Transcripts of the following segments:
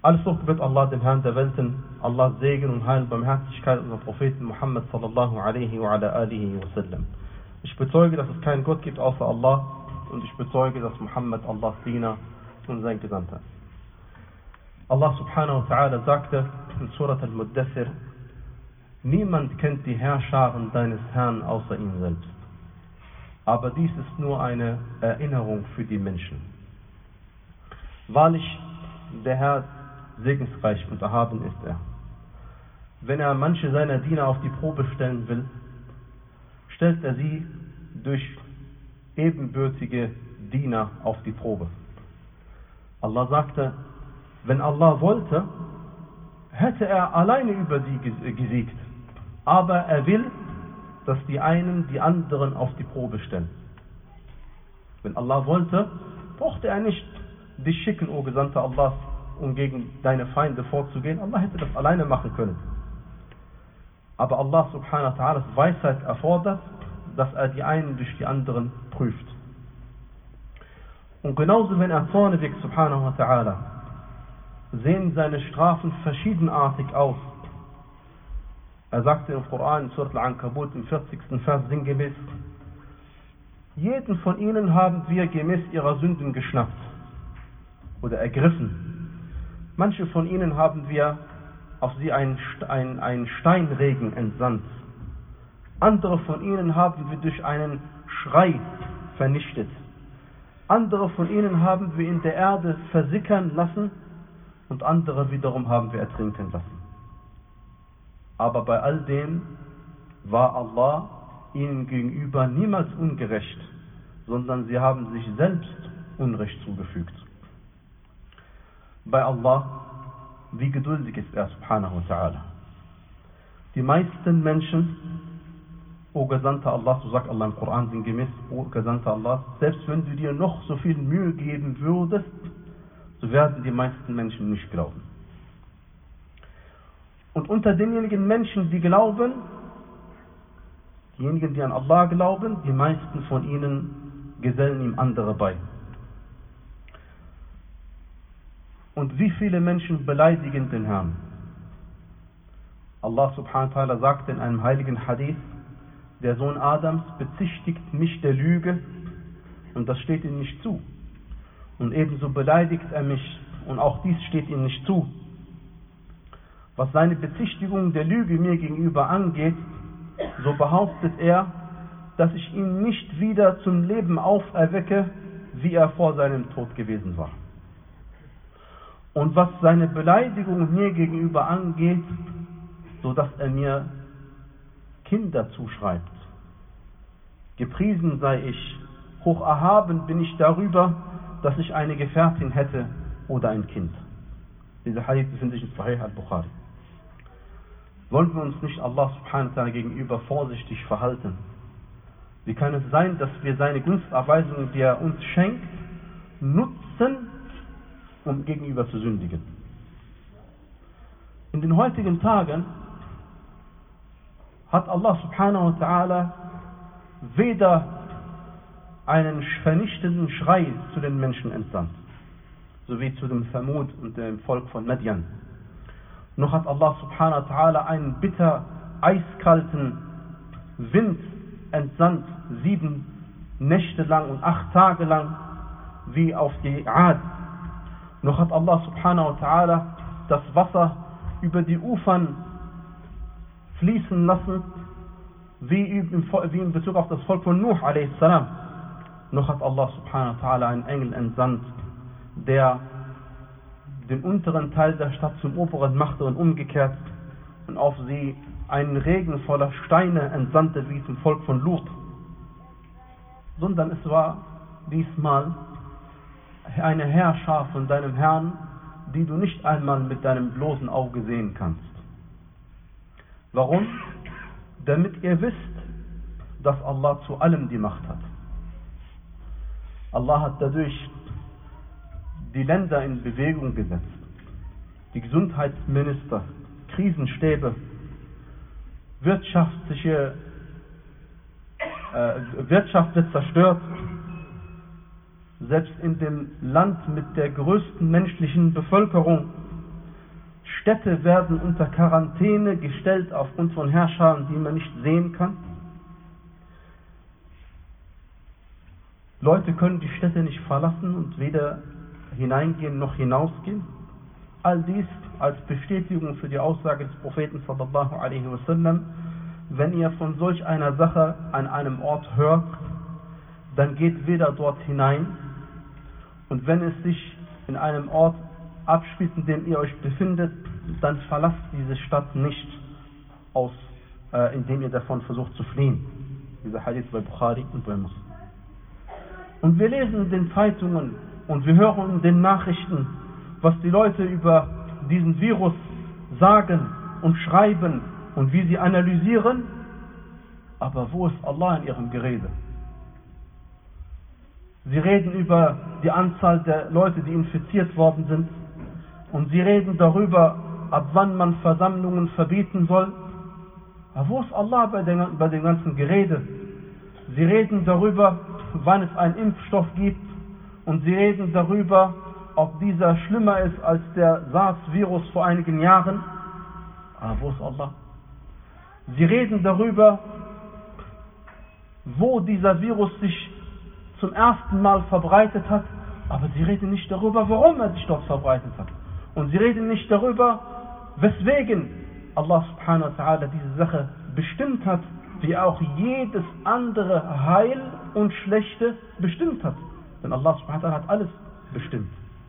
Alles Lob gebührt Allah, dem Herrn der Welten, Allahs Segen und Heil und Barmherzigkeit unseres Propheten Muhammad sallallahu alaihi wa ala alihi wa sallam. Ich bezeuge, dass es keinen Gott gibt außer Allah und ich bezeuge, dass Muhammad Allahs Diener und sein Gesandter ist. Allah subhanahu wa ta'ala sagte in Surat al-Muddathir: Niemand kennt die Herrscharen deines Herrn außer ihm selbst. Aber dies ist nur eine Erinnerung für die Menschen. Wahrlich, der Herr segensreich und erhaben ist er. Wenn er manche seiner Diener auf die Probe stellen will, stellt er sie durch ebenbürtige Diener auf die Probe. Allah sagte, wenn Allah wollte, hätte er alleine über sie gesiegt. Aber er will, dass die einen die anderen auf die Probe stellen. Wenn Allah wollte, brauchte er nicht dich schicken, o Gesandter Allahs, um gegen deine Feinde vorzugehen. Allah hätte das alleine machen können. Aber Allah subhanahu wa ta'ala's Weisheit erfordert, dass er die einen durch die anderen prüft. Und genauso, wenn er zornig ist, subhanahu wa ta'ala, sehen seine Strafen verschiedenartig aus. Er sagte im Koran, in Surat Al-Ankabut, im 40. Vers sinngemäß: Jeden von ihnen haben wir gemäß ihrer Sünden geschnappt oder ergriffen. Manche von ihnen haben wir auf sie einen Steinregen entsandt. Andere von ihnen haben wir durch einen Schrei vernichtet. Andere von ihnen haben wir in der Erde versickern lassen und andere wiederum haben wir ertrinken lassen. Aber bei all dem war Allah ihnen gegenüber niemals ungerecht, sondern sie haben sich selbst Unrecht zugefügt. Bei Allah, wie geduldig ist er, subhanahu wa ta'ala. Die meisten Menschen, o Gesandter Allah, so sagt Allah im Koran sinngemäß, o Gesandter Allah, selbst wenn du dir noch so viel Mühe geben würdest, so werden die meisten Menschen nicht glauben. Und unter denjenigen Menschen, die glauben, diejenigen, die an Allah glauben, die meisten von ihnen gesellen ihm andere bei. Und wie viele Menschen beleidigen den Herrn? Allah subhanahu wa ta'ala sagte in einem heiligen Hadith: Der Sohn Adams bezichtigt mich der Lüge und das steht ihm nicht zu. Und ebenso beleidigt er mich und auch dies steht ihm nicht zu. Was seine Bezichtigung der Lüge mir gegenüber angeht, so behauptet er, dass ich ihn nicht wieder zum Leben auferwecke, wie er vor seinem Tod gewesen war. Und was seine Beleidigung mir gegenüber angeht, so dass er mir Kinder zuschreibt. Gepriesen sei ich, hoch erhaben bin ich darüber, dass ich eine Gefährtin hätte oder ein Kind. Dieser Hadith befindet sich in Sahih al-Bukhari. Wollen wir uns nicht Allah subhanahu wa ta'ala gegenüber vorsichtig verhalten? Wie kann es sein, dass wir seine Gunsterweisungen, die er uns schenkt, nutzen, um gegenüber zu sündigen? In den heutigen Tagen hat Allah subhanahu wa ta'ala weder einen vernichtenden Schrei zu den Menschen entsandt, so wie zu dem Thamud und dem Volk von Madian, noch hat Allah subhanahu wa ta'ala einen bitter eiskalten Wind entsandt, 7 Nächte lang und 8 Tage lang, wie auf die Ad. Noch hat Allah subhanahu wa ta'ala das Wasser über die Ufern fließen lassen, wie in Bezug auf das Volk von Nuh a.s. Noch hat Allah subhanahu wa ta'ala einen Engel entsandt, der den unteren Teil der Stadt zum oberen machte und umgekehrt und auf sie einen Regen voller Steine entsandte, wie zum Volk von Lut. Sondern es war diesmal eine Heerschar von deinem Herrn, die du nicht einmal mit deinem bloßen Auge sehen kannst. Warum? Damit ihr wisst, dass Allah zu allem die Macht hat. Allah hat dadurch die Länder in Bewegung gesetzt. Die Gesundheitsminister, Krisenstäbe, Wirtschaft wird zerstört. Selbst in dem Land mit der größten menschlichen Bevölkerung Städte werden unter Quarantäne gestellt aufgrund von Herrschern, die man nicht sehen kann. Leute können die Städte nicht verlassen und weder hineingehen noch hinausgehen. All dies als Bestätigung für die Aussage des Propheten sallallahu alaihi wasallam: Wenn ihr von solch einer Sache an einem Ort hört, dann geht weder dort hinein, und wenn es sich in einem Ort abspielt, in dem ihr euch befindet, dann verlasst diese Stadt nicht, indem ihr davon versucht zu fliehen. Dieser Hadith bei Bukhari und bei Muslim. Und wir lesen in den Zeitungen und wir hören in den Nachrichten, was die Leute über diesen Virus sagen und schreiben und wie sie analysieren. Aber wo ist Allah in ihrem Gerede? Sie reden über die Anzahl der Leute, die infiziert worden sind, und sie reden darüber, ab wann man Versammlungen verbieten soll. Aber wo ist Allah bei dem ganzen Gerede? Sie reden darüber, wann es einen Impfstoff gibt, und sie reden darüber, ob dieser schlimmer ist als der SARS-Virus vor einigen Jahren. Aber wo ist Allah? Sie reden darüber, wo dieser Virus sich zum ersten Mal verbreitet hat, aber sie reden nicht darüber, warum er sich dort verbreitet hat. Und sie reden nicht darüber, weswegen Allah subhanahu wa ta'ala diese Sache bestimmt hat, wie auch jedes andere Heil und Schlechte bestimmt hat. Denn Allah subhanahu wa ta'ala hat alles bestimmt.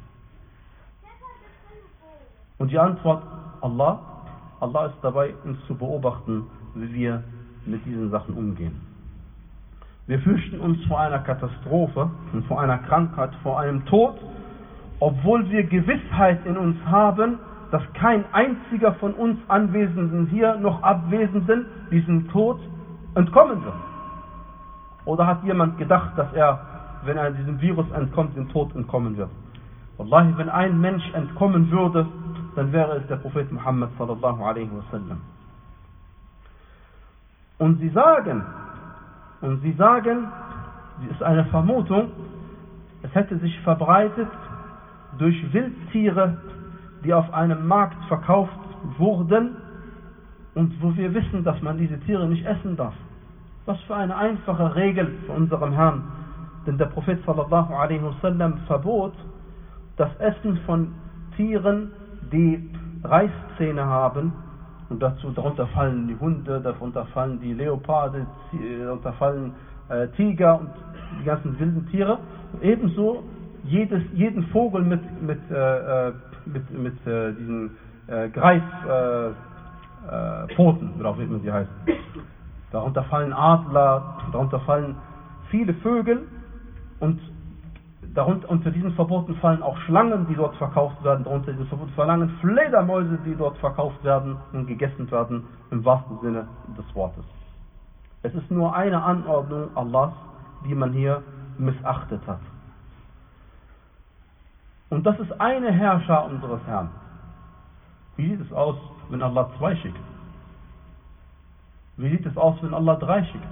Und die Antwort: Allah ist dabei, uns zu beobachten, wie wir mit diesen Sachen umgehen. Wir fürchten uns vor einer Katastrophe und vor einer Krankheit, vor einem Tod, obwohl wir Gewissheit in uns haben, dass kein einziger von uns Anwesenden hier noch Abwesenden diesem Tod entkommen wird. Oder hat jemand gedacht, dass er, wenn er diesem Virus entkommt, dem Tod entkommen wird? Wallahi, wenn ein Mensch entkommen würde, dann wäre es der Prophet Muhammad sallallahu alaihi wasallam. Und sie sagen, sie ist eine Vermutung, es hätte sich verbreitet durch Wildtiere, die auf einem Markt verkauft wurden und wo wir wissen, dass man diese Tiere nicht essen darf. Was für eine einfache Regel von unserem Herrn. Denn der Prophet sallallahu alaihi wasallam verbot das Essen von Tieren, die Reißzähne haben. Und darunter fallen die Hunde, darunter fallen die Leoparde, darunter fallen Tiger und die ganzen wilden Tiere. Und ebenso jeden Vogel mit diesen Greifpfoten, oder auch wie man sie heißt. Darunter fallen Adler, darunter fallen viele Vögel, und unter diesen Verboten fallen auch Schlangen, die dort verkauft werden. Darunter diesen Verboten fallen Fledermäuse, die dort verkauft werden und gegessen werden, im wahrsten Sinne des Wortes. Es ist nur eine Anordnung Allahs, die man hier missachtet hat. Und das ist eine Herrscher unseres Herrn. Wie sieht es aus, wenn Allah 2 schickt? Wie sieht es aus, wenn Allah 3 schickt?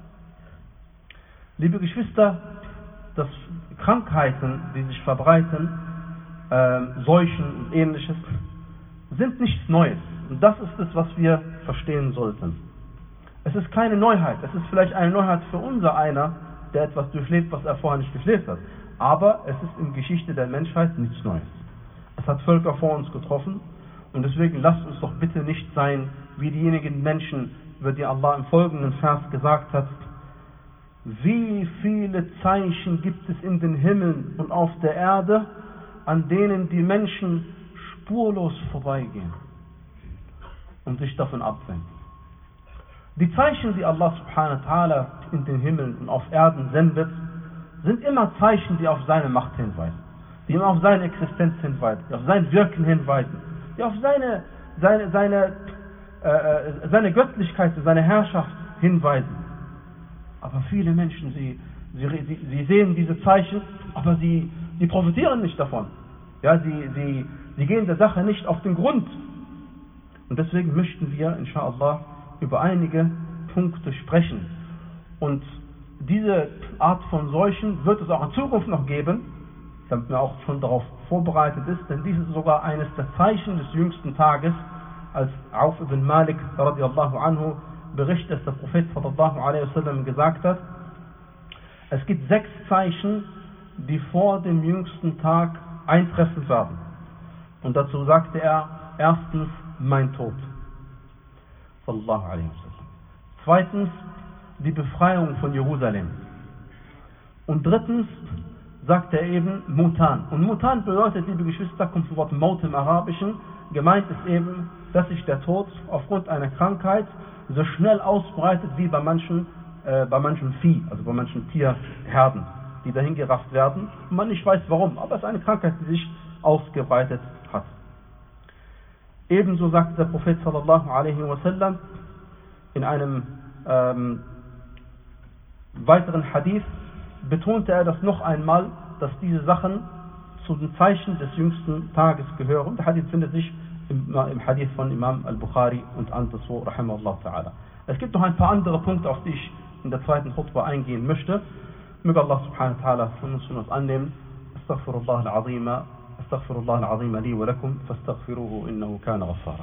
Liebe Geschwister, dass Krankheiten, die sich verbreiten, Seuchen und ähnliches, sind nichts Neues. Und das ist es, was wir verstehen sollten. Es ist keine Neuheit. Es ist vielleicht eine Neuheit für unser einer, der etwas durchlebt, was er vorher nicht durchlebt hat. Aber es ist in der Geschichte der Menschheit nichts Neues. Es hat Völker vor uns getroffen, und deswegen lasst uns doch bitte nicht sein wie diejenigen Menschen, über die Allah im folgenden Vers gesagt hat: Wie viele Zeichen gibt es in den Himmeln und auf der Erde, an denen die Menschen spurlos vorbeigehen und sich davon abwenden. Die Zeichen, die Allah subhanahu wa ta'ala in den Himmeln und auf Erden sendet, sind immer Zeichen, die auf seine Macht hinweisen, die immer auf seine Existenz hinweisen, die auf sein Wirken hinweisen, die auf seine Göttlichkeit, seine Herrschaft hinweisen. Aber viele Menschen, sie sehen diese Zeichen, aber sie profitieren nicht davon. Ja, sie gehen der Sache nicht auf den Grund. Und deswegen möchten wir, inshallah, über einige Punkte sprechen. Und diese Art von Seuchen wird es auch in Zukunft noch geben. Ich habe mir auch schon darauf vorbereitet ist, denn dies ist sogar eines der Zeichen des jüngsten Tages, als Auf ibn Malik radiallahu anhu berichtet, dass der Prophet sallallahu alaihi wasallam gesagt hat, es gibt 6 Zeichen, die vor dem jüngsten Tag eintreffen werden. Und dazu sagte er, erstens, mein Tod. Sallallahu alaihi wasallam. Zweitens, die Befreiung von Jerusalem. Und drittens, sagt er eben, Mutan. Und Mutan bedeutet, liebe Geschwister, kommt vom Wort Maut im Arabischen. Gemeint ist eben, dass sich der Tod aufgrund einer Krankheit so schnell ausbreitet wie bei manchen Vieh, also bei manchen Tierherden, die dahin gerafft werden und man nicht weiß warum, aber es ist eine Krankheit, die sich ausgebreitet hat. Ebenso sagt der Prophet sallallahu alaihi wasallam in einem weiteren Hadith, betonte er das noch einmal, dass diese Sachen zu den Zeichen des jüngsten Tages gehören. Der Hadith findet sich im Hadith von Imam al-Bukhari und anderswo, rahimahullah ta'ala. Es gibt noch ein paar andere Punkte, auf die ich in der zweiten Khutbah eingehen möchte. Möge Allah subhanahu wa ta'ala von uns annehmen. Astaghfirullah al-azim li wa lakum, fastaghfiruhu innahu kana ghaffara.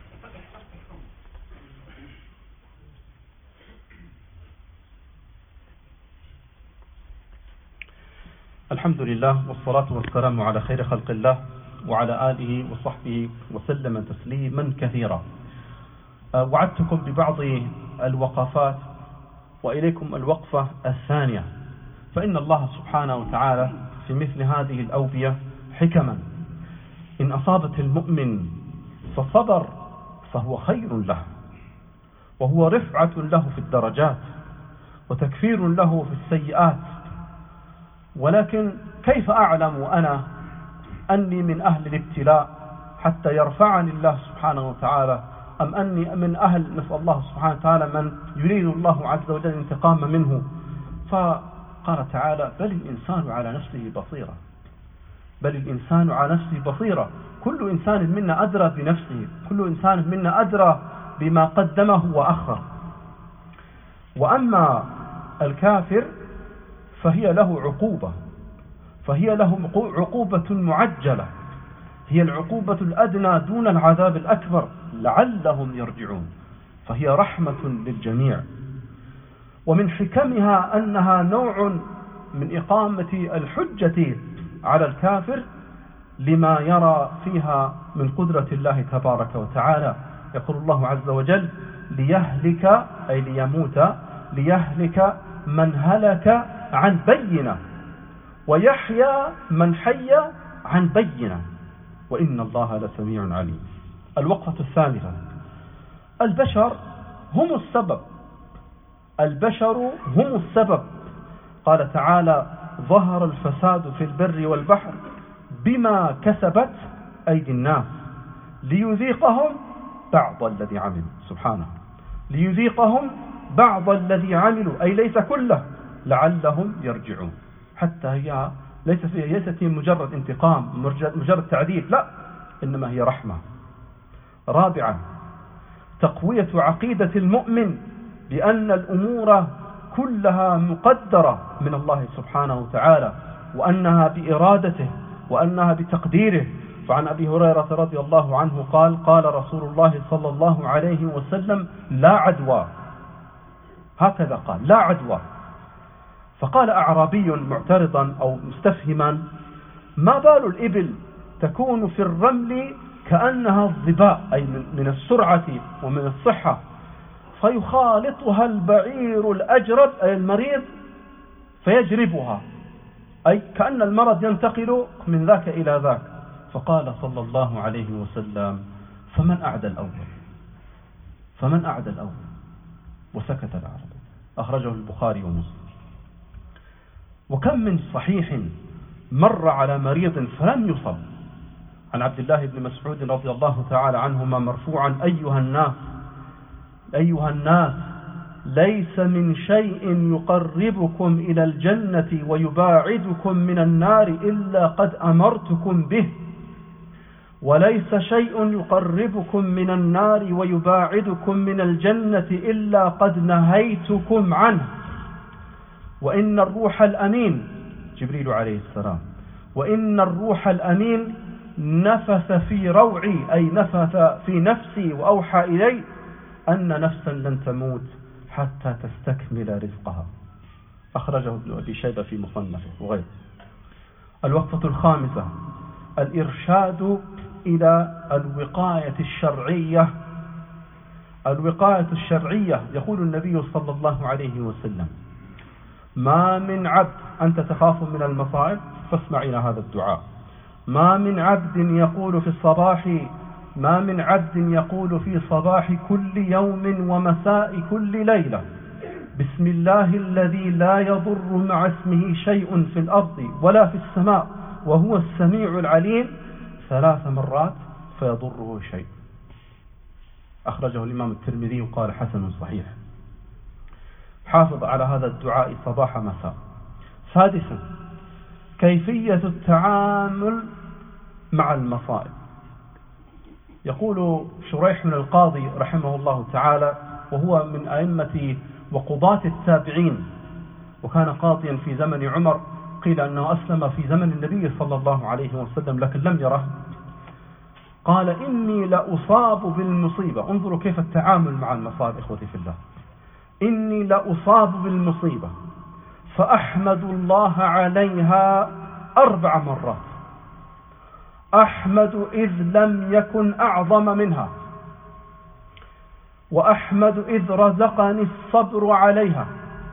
الحمد لله والصلاة والسلام على خير خلق الله وعلى آله وصحبه وسلم تسليما كثيرا. وعدتكم ببعض الوقفات وإليكم الوقفة الثانية، فإن الله سبحانه وتعالى في مثل هذه الأوبية حكما، إن أصابت المؤمن فصبر فهو خير له وهو رفعة له في الدرجات وتكفير له في السيئات. ولكن كيف أعلم أنا أني من أهل الابتلاء حتى يرفعني الله سبحانه وتعالى، أم أني من أهل نسأل الله سبحانه وتعالى من يريد الله عز وجل الانتقام منه؟ فقال تعالى بل الإنسان على نفسه بصيرة، بل الإنسان على نفسه بصيرة. كل إنسان منا أدرى بنفسه، كل إنسان منا أدرى بما قدمه وأخر. وأما الكافر فهي له عقوبة، فهي له عقوبة معجلة، هي العقوبة الأدنى دون العذاب الأكبر لعلهم يرجعون، فهي رحمة للجميع. ومن حكمها أنها نوع من إقامة الحجة على الكافر لما يرى فيها من قدرة الله تبارك وتعالى. يقول الله عز وجل ليهلك أي ليموت، ليهلك من هلك عن بينة ويحيى من حي عن بينة وإن الله لسميع عليم. الوقفة الثالثة، البشر هم السبب، البشر هم السبب. قال تعالى ظهر الفساد في البر والبحر بما كسبت أيدي الناس ليذيقهم بعض الذي عملوا. سبحانه، ليذيقهم بعض الذي عملوا، أي ليس كله، لعلهم يرجعون. حتى هي ليست هي مجرد انتقام، مجرد تعذيب، لا، إنما هي رحمة. رابعا، تقوية عقيدة المؤمن بأن الأمور كلها مقدرة من الله سبحانه وتعالى، وأنها بإرادته وأنها بتقديره. فعن أبي هريرة رضي الله عنه قال قال رسول الله صلى الله عليه وسلم لا عدوى، هكذا قال لا عدوى. فقال أعرابي معترضا أو مستفهما ما بال الإبل تكون في الرمل كأنها الظباء، أي من السرعة ومن الصحة، فيخالطها البعير الأجرب أي المريض فيجربها، أي كأن المرض ينتقل من ذاك إلى ذاك. فقال صلى الله عليه وسلم فمن أعدى الأول، فمن أعدى الأول، وسكت العربي. أخرجه البخاري ومسلم. وكم من صحيح مر على مريض فلم يصب. عن عبد الله بن مسعود رضي الله تعالى عنهما مرفوعا أيها الناس ليس من شيء يقربكم إلى الجنة ويباعدكم من النار إلا قد أمرتكم به، وليس شيء يقربكم من النار ويباعدكم من الجنة إلا قد نهيتكم عنه. وإن الروح الأمين جبريل عليه السلام وإن الروح الأمين نفث في روعي، أي نفث في نفسي وأوحى إلي أن نفسا لن تموت حتى تستكمل رزقها. أخرجه ابن أبي شيبة في مصنفه وغيره. الوقفة الخامسة: الإرشاد إلى الوقاية الشرعية. الوقاية الشرعية، يقول النبي صلى الله عليه وسلم: ما من عبد، أنت تخاف من المصائب فاسمع إلى هذا الدعاء: ما من عبد يقول في الصباح، ما من عبد يقول في صباح كل يوم ومساء كل ليلة بسم الله الذي لا يضر مع اسمه شيء في الأرض ولا في السماء وهو السميع العليم 3 مرات فيضره شيء. أخرجه الإمام الترمذي وقال حسن صحيح. حافظ على هذا الدعاء صباح مساء. سادسا: كيفية التعامل مع المصائب. يقول شريح من القاضي رحمه الله تعالى، وهو من أئمة وقضاة التابعين، وكان قاضيا في زمن عمر، قيل أنه أسلم في زمن النبي صلى الله عليه وسلم لكن لم يره. قال: إني لأصاب بالمصيبة. انظروا كيف التعامل مع المصائب إخوتي في الله. إني لأصاب بالمصيبة فأحمد الله عليها 4 مرات، أحمد إذ لم يكن أعظم منها، وأحمد إذ رزقني الصبر عليها،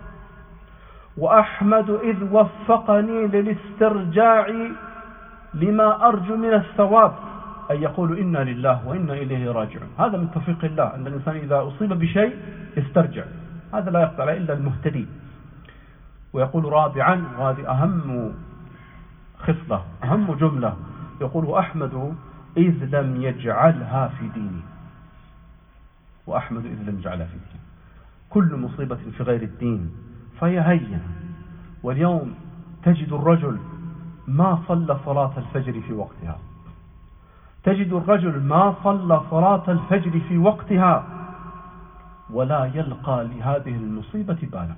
وأحمد إذ وفقني للاسترجاع لما أرجو من الثواب، أن يقول إنا لله وإنا إليه راجعون. هذا من توفيق الله، أن الإنسان إذا أصيب بشيء يسترجع، هذا لا يقطع إلا المهتدي. ويقول رابعا، وهذه أهم خصلة أهم جملة، يقول: أحمد إذ لم يجعلها في ديني، وأحمد إذ لم يجعلها في ديني. كل مصيبة في غير الدين فهي هينة. واليوم تجد الرجل ما صلى صلاة الفجر في وقتها، تجد الرجل ما صلى صلاة الفجر في وقتها ولا يلقى لهذه المصيبة بالا.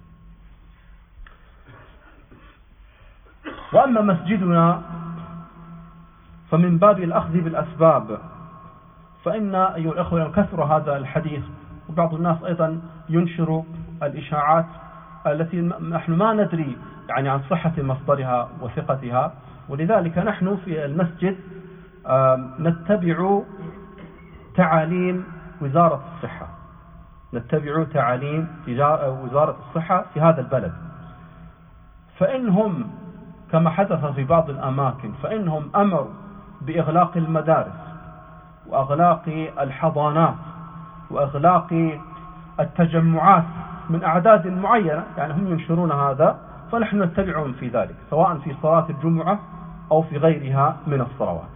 وأما مسجدنا فمن باب الأخذ بالأسباب، فإن أيها الأخوة كثر هذا الحديث، وبعض الناس أيضا ينشر الإشاعات التي نحن ما ندري يعني عن صحة مصدرها وثقتها. ولذلك نحن في المسجد نتبع تعاليم وزارة الصحة، نتبع تعاليم وزارة الصحة في هذا البلد. فإنهم كما حدث في بعض الأماكن، فإنهم أمروا بإغلاق المدارس وإغلاق الحضانات وإغلاق التجمعات من أعداد معينة، يعني هم ينشرون هذا فنحن نتبعهم في ذلك، سواء في صلاة الجمعة أو في غيرها من الصلوات.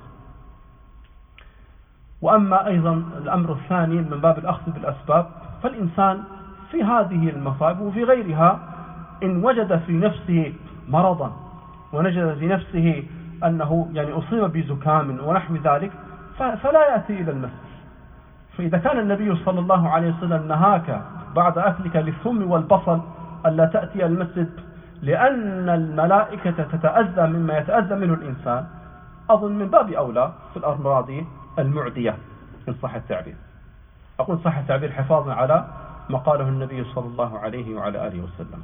وأما أيضا الأمر الثاني من باب الأخذ بالأسباب، فالإنسان في هذه المصائب وفي غيرها إن وجد في نفسه مرضا ونجد في نفسه أنه يعني أصيب بزكام ونحو ذلك فلا يأتي إلى المسجد. فإذا كان النبي صلى الله عليه وسلم نهاك بعد أكلك للثوم والبصل ألا تأتي المسجد لأن الملائكة تتأذى مما يتأذى منه الإنسان، أظن من باب أولى في الأمراض المعدية إن صح التعبير. أقول صح التعبير حفاظا على ما قاله النبي صلى الله عليه وعلى آله وسلم.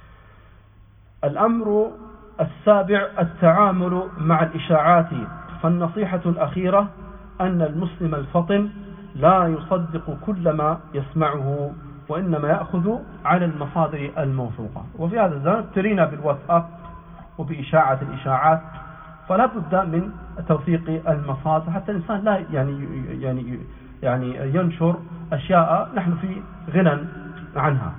الأمر السابع: التعامل مع الإشاعات. فالنصيحة الأخيرة أن المسلم الفطن لا يصدق كل ما يسمعه، وإنما يأخذ على المصادر الموثوقة. وفي هذا الزمن ابتلينا بالواتساب وبإشاعة الإشاعات، فلا بد من توثيق المصادر حتى الإنسان لا يعني ينشر أشياء نحن في غنى عنها.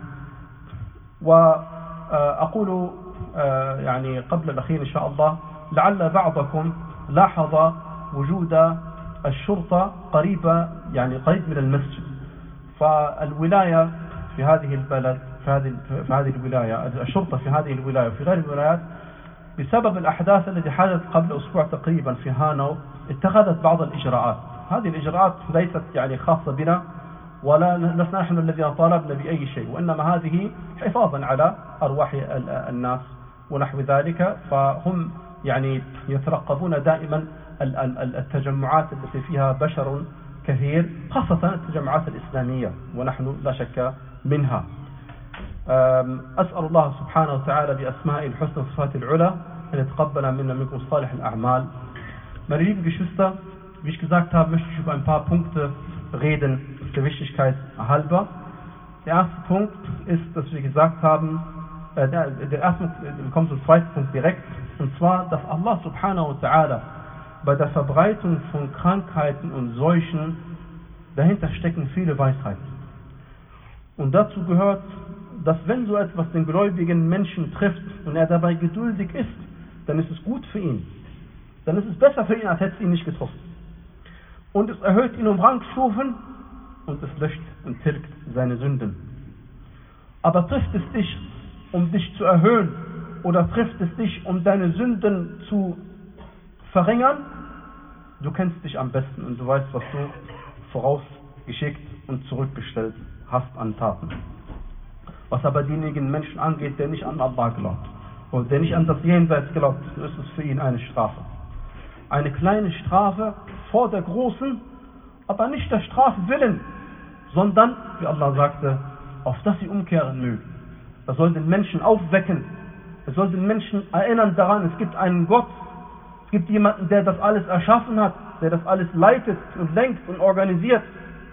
وأقول يعني قبل الأخير إن شاء الله، لعل بعضكم لاحظ وجود الشرطة قريب من المسجد. فالولاية في هذه البلد في هذه الولاية، الشرطة في هذه الولاية وفي غير الولايات بسبب الأحداث التي حدثت قبل أسبوع تقريبا في هانو اتخذت بعض الإجراءات. هذه الإجراءات ليست يعني خاصة بنا ولا لسنا نحن الذين طالبنا بأي شيء، وإنما هذه حفاظا على أرواح الناس ونحو ذلك. فهم يعني يترقبون دائما التجمعات التي فيها بشر كثير، خاصة التجمعات الإسلامية، ونحن لا شك منها. أسأل الله سبحانه وتعالى بأسمائه الحسنى وصفاته العلى أن يتقبل منا منكم صالح الأعمال. Meine lieben Geschwister, wie ich gesagt habe, möchte ich über ein paar Punkte reden, der Wichtigkeit halber. Der erste Punkt ist, dass wir gesagt haben, wir kommen zum zweiten Punkt direkt, und zwar, dass Allah subhanahu wa ta'ala bei der Verbreitung von Krankheiten und Seuchen, dahinter stecken viele Weisheiten. Und dazu gehört, dass wenn so etwas den gläubigen Menschen trifft und er dabei geduldig ist, dann ist es gut für ihn. Dann ist es besser für ihn, als hätte es ihn nicht getroffen. Und es erhöht ihn um Rangstufen und es löscht und tilgt seine Sünden. Aber trifft es dich, um dich zu erhöhen, oder trifft es dich, um deine Sünden zu verringern? Du kennst dich am besten und du weißt, was du vorausgeschickt und zurückgestellt hast an Taten. Was aber diejenigen Menschen angeht, der nicht an Allah glaubt und der nicht an das Jenseits glaubt, so ist es für ihn eine Strafe. Eine kleine Strafe vor der großen, aber nicht der Strafe willen, sondern, wie Allah sagte, auf das sie umkehren mögen. Das soll den Menschen aufwecken. Es soll den Menschen erinnern daran, es gibt einen Gott, es gibt jemanden, der das alles erschaffen hat, der das alles leitet und lenkt und organisiert.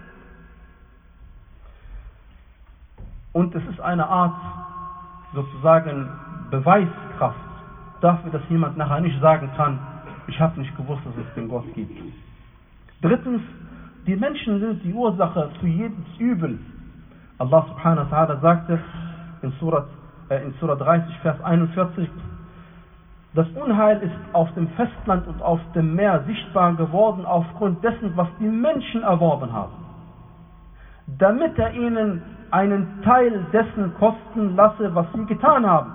Und es ist eine Art, sozusagen, Beweiskraft dafür, dass jemand nachher nicht sagen kann, ich habe nicht gewusst, dass es den Gott gibt. Drittens, die Menschen sind die Ursache für jedes Übel. Allah subhanahu wa ta'ala sagte in Surah 30, Vers 41, das Unheil ist auf dem Festland und auf dem Meer sichtbar geworden aufgrund dessen, was die Menschen erworben haben, damit er ihnen einen Teil dessen kosten lasse, was sie getan haben,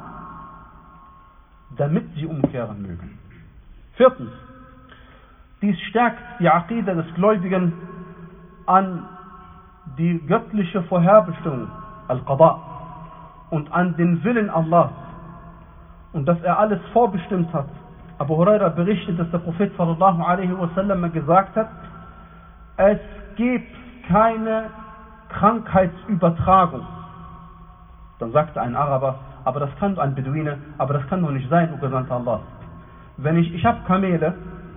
damit sie umkehren mögen. Viertens, dies stärkt die Aqida des Gläubigen an die göttliche Vorherbestimmung, Al-Qada, und an den Willen Allahs und dass er alles vorbestimmt hat. Abu Huraira berichtet, dass der Prophet sallallahu alaihi wasallam gesagt hat, es gibt keine Krankheitsübertragung. Dann sagte ein Araber, aber das kann ein Beduine, aber das kann doch nicht sein, o Gesandter Allah. Ich habe Kamele,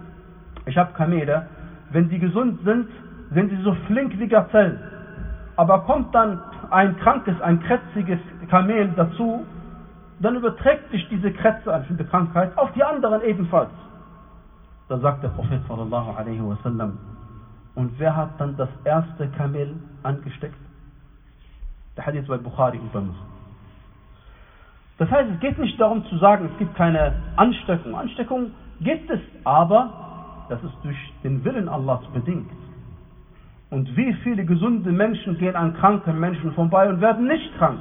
wenn die gesund sind, sind sie so flink wie Gazellen. Aber kommt dann ein krankes, ein krätziges Kamel dazu, dann überträgt sich diese Krätze, also die Krankheit, auf die anderen ebenfalls. Da sagt der Prophet sallallahu alaihi wasallam, und wer hat dann das erste Kamel angesteckt? Der Hadith bei Bukhari und bei Muslim. Das heißt, es geht nicht darum zu sagen, es gibt keine Ansteckung. Ansteckung gibt es, aber das ist durch den Willen Allahs bedingt. Und wie viele gesunde Menschen gehen an kranken Menschen vorbei und werden nicht krank?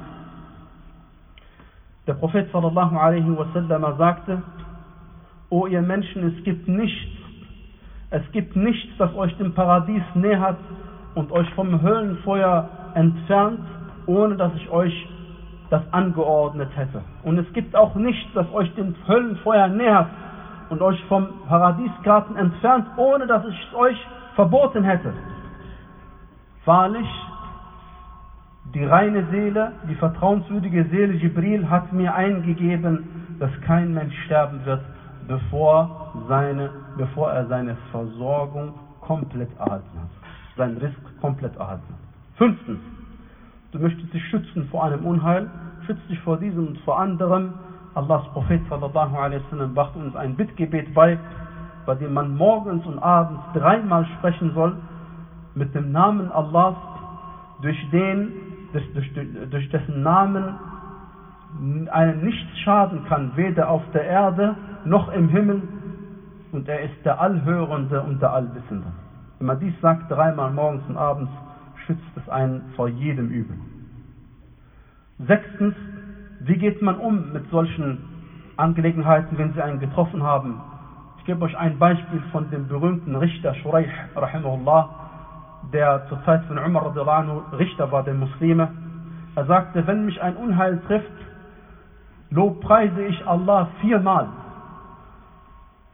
Der Prophet sallallahu alaihi wasallam sagte, o ihr Menschen, es gibt nichts, das euch dem Paradies nähert und euch vom Höllenfeuer entfernt, ohne dass ich euch das angeordnet hätte. Und es gibt auch nichts, das euch dem Höllenfeuer nähert und euch vom Paradiesgarten entfernt, ohne dass ich es euch verboten hätte. Wahrlich, die reine Seele, die vertrauenswürdige Seele Jibril hat mir eingegeben, dass kein Mensch sterben wird, bevor er seine Versorgung komplett erhalten hat, sein Risk komplett erhalten hat. Fünftens, du möchtest dich schützen vor einem Unheil, schützt dich vor diesem und vor anderem. Allahs Prophet sallallahu alaihi wasallam brachte uns ein Bittgebet bei dem man morgens und abends 3-mal sprechen soll, mit dem Namen Allahs, durch dessen Namen einem nichts schaden kann, weder auf der Erde noch im Himmel, und er ist der Allhörende und der Allwissende. Wenn man dies sagt 3-mal morgens und abends, schützt es einen vor jedem Übel. 6. Wie geht man um mit solchen Angelegenheiten, wenn sie einen getroffen haben? Ich gebe euch ein Beispiel von dem berühmten Richter Shuraih, rahimahullah, der zur Zeit von Umar radhiyallahu anhu Richter war der Muslime. Er sagte, wenn mich ein Unheil trifft, lobpreise ich Allah 4-mal.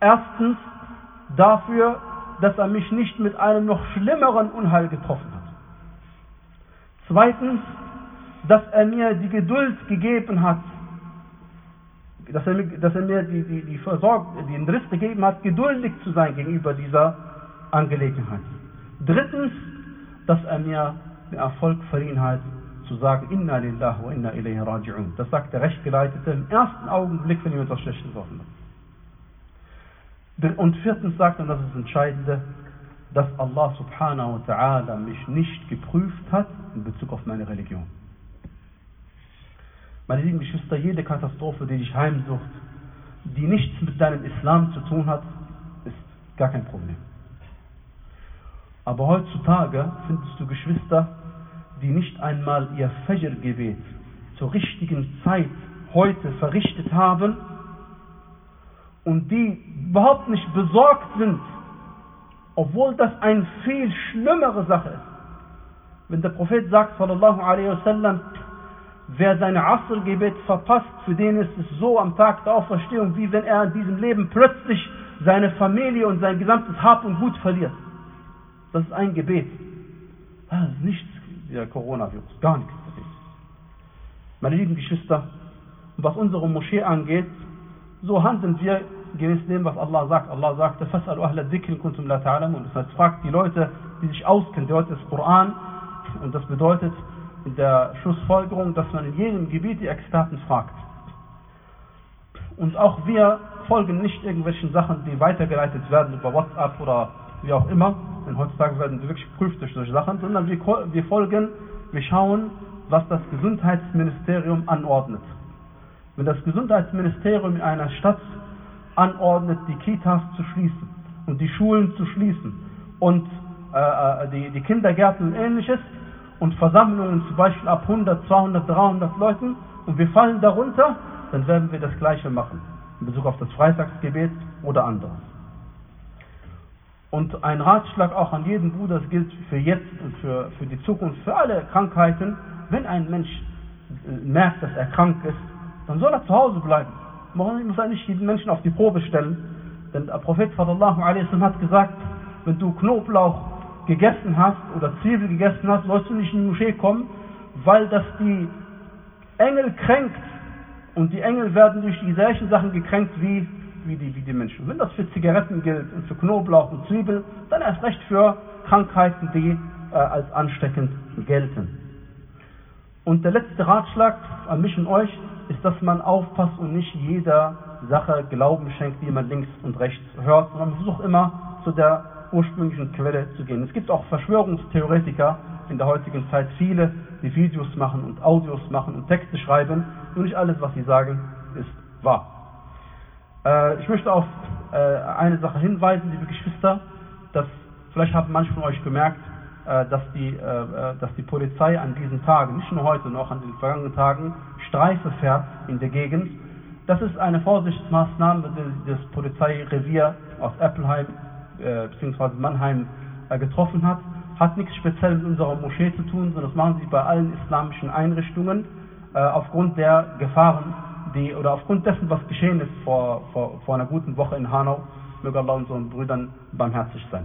Erstens dafür, dass er mich nicht mit einem noch schlimmeren Unheil getroffen hat. Zweitens, dass er mir die Geduld gegeben hat, dass er mir den Riss gegeben hat, geduldig zu sein gegenüber dieser Angelegenheit. Drittens, dass er mir den Erfolg verliehen hat, zu sagen, Inna lillahi wa inna ilayhi raji'un. Das sagt der Rechtgeleitete im ersten Augenblick, wenn ihm etwas Schlechtes offen wird. Und viertens sagt er, und das ist das Entscheidende, dass Allah subhanahu wa ta'ala mich nicht geprüft hat in Bezug auf meine Religion. Meine lieben Geschwister, jede Katastrophe, die dich heimsucht, die nichts mit deinem Islam zu tun hat, ist gar kein Problem. Aber heutzutage findest du Geschwister, die nicht einmal ihr Fajr-Gebet zur richtigen Zeit heute verrichtet haben und die überhaupt nicht besorgt sind, obwohl das eine viel schlimmere Sache ist. Wenn der Prophet sagt, sallallahu alaihi wasallam, wer sein Asr-Gebet verpasst, für den ist es so am Tag der Auferstehung, wie wenn er in diesem Leben plötzlich seine Familie und sein gesamtes Hab und Gut verliert. Das ist ein Gebet. Das ist nichts, der Coronavirus, gar nichts. Meine lieben Geschwister, was unsere Moschee angeht, so handeln wir gemäß dem, was Allah sagt. Allah sagte, Fas'alu ahla dhikri kuntum la ta'lamun. Das heißt, fragt die Leute, die sich auskennen. Die Leute des Koran. Und das bedeutet in der Schlussfolgerung, dass man in jedem Gebiet die Experten fragt. Und auch wir folgen nicht irgendwelchen Sachen, die weitergeleitet werden über WhatsApp oder wie auch immer. Denn heutzutage werden wir wirklich geprüft durch solche Sachen. Sondern wir schauen, was das Gesundheitsministerium anordnet. Wenn das Gesundheitsministerium in einer Stadt anordnet, die Kitas zu schließen und die Schulen zu schließen und die Kindergärten und ähnliches und Versammlungen zum Beispiel ab 100, 200, 300 Leuten und wir fallen darunter, dann werden wir das Gleiche machen in Bezug auf das Freitagsgebet oder anderes. Und ein Ratschlag auch an jeden Bruder, das gilt für jetzt und für die Zukunft, für alle Krankheiten, wenn ein Mensch merkt, dass er krank ist, dann soll er zu Hause bleiben. Man muss nicht jeden Menschen auf die Probe stellen. Denn der Prophet sallallahu alaihi wasallam hat gesagt, wenn du Knoblauch gegessen hast oder Zwiebel gegessen hast, sollst du nicht in die Moschee kommen, weil das die Engel kränkt. Und die Engel werden durch die gleichen Sachen gekränkt wie die Menschen. Wenn das für Zigaretten gilt und für Knoblauch und Zwiebel, dann erst recht für Krankheiten, die als ansteckend gelten. Und der letzte Ratschlag an mich und euch ist, dass man aufpasst und nicht jeder Sache Glauben schenkt, die man links und rechts hört, sondern man versucht immer zu der ursprünglichen Quelle zu gehen. Es gibt auch Verschwörungstheoretiker in der heutigen Zeit, viele, die Videos machen und Audios machen und Texte schreiben, und nicht alles, was sie sagen, ist wahr. Ich möchte auf eine Sache hinweisen, liebe Geschwister, dass vielleicht haben manche von euch gemerkt, dass die Polizei an diesen Tagen, nicht nur heute, sondern auch an den vergangenen Tagen, Streife fährt in der Gegend. Das ist eine Vorsichtsmaßnahme, die das Polizeirevier aus Eppelheim bzw. Mannheim getroffen hat. Hat nichts speziell mit unserer Moschee zu tun, sondern das machen sie bei allen islamischen Einrichtungen aufgrund der Gefahren, oder aufgrund dessen, was geschehen ist vor einer guten Woche in Hanau. Möge Allah unseren Brüdern barmherzig sein.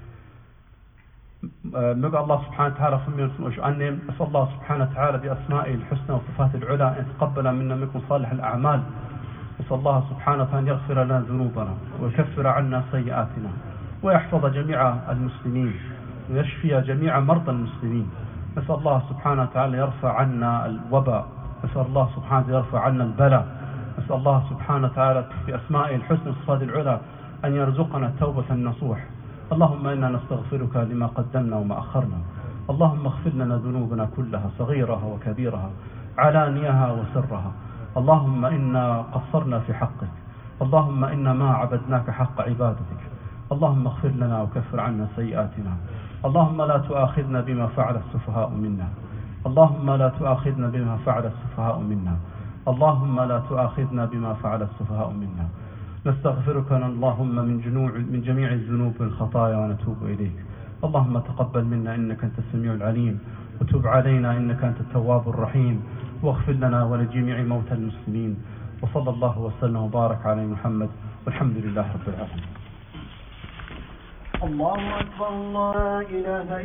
Möge Allah subhanahu wa ta'ala von mir und von euch annehmen. أسأل الله سبحانه وتعالى بأسمائه الحسنى وصفاته العلى أن يتقبل منا منكم صالح الأعمال. أسأل الله سبحانه وتعالى أن يغفر لنا ذنوبنا ويكفر عنا سيئاتنا ويحفظ جميع المسلمين ويشفي جميع مرضى المسلمين. نسأل الله سبحانه وتعالى يرفع عنا الوباء. نسأل الله سبحانه وتعالى يرفع عنا البلاء. نسأل الله سبحانه وتعالى بأسمائه الحسنى وصفاته العلى أن يرزقنا التوبة النصوح. اللهم إنا نستغفرك لما قدمنا وما أخرنا. اللهم اغفر لنا ذنوبنا كلها صغيرها وكبيرها علانيها وسرها. اللهم إنا قصرنا في حقك. اللهم إنا ما عبدناك حق عبادتك. اللهم اغفر لنا وكفر عنا سيئاتنا. اللهم لا تؤاخذنا بما فعل السفهاء منا. اللهم لا تؤاخذنا بما فعل السفهاء منا. اللهم لا تؤاخذنا بما فعل السفهاء منا. نستغفرك اللهم من جميع الذنوب والخطايا ونتوب إليك. اللهم تقبل منا إنك أنت السميع العليم وتب علينا إنك أنت التواب الرحيم واغفر لنا ولجميع موتى المسلمين. وصلى الله وسلم وبارك على محمد Walhamdulillahi Rabbil Alamin. الله أكبر الله لا إله